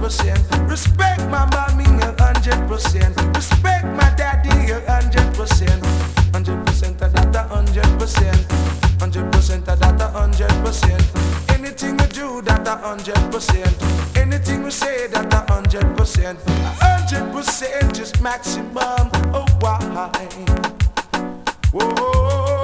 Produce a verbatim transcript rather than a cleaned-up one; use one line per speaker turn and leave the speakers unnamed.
percent. Respect my mommy a hundred percent. Respect my daddy a hundred percent. Hundred percent of that a hundred percent. Hundred percent of that a hundred percent. Anything we do that a hundred percent. Anything we say that a hundred percent. A hundred percent is maximum. Oh why? Whoa.